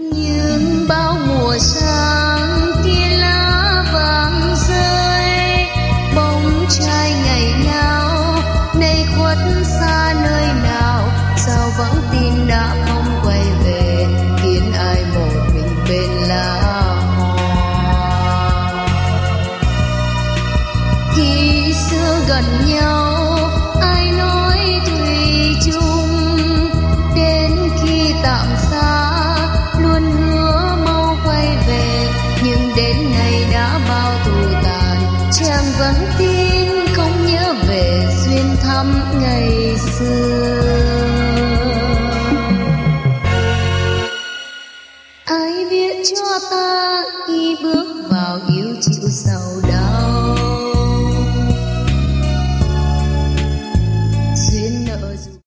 Nhưng bao mùa sang kia lá vàng rơi, bóng trai ngày nào nay khuất xa nơi nào, sao vắng tin đã không quay về, khiến ai một mình bên lá hoa. Khi xưa gần nhau ai nói thủy chung, đến khi tạm xa luôn hứa mau quay về, nhưng đến nay đã bao thù tàn, chàng vẫn tin không nhớ về duyên thắm ngày xưa.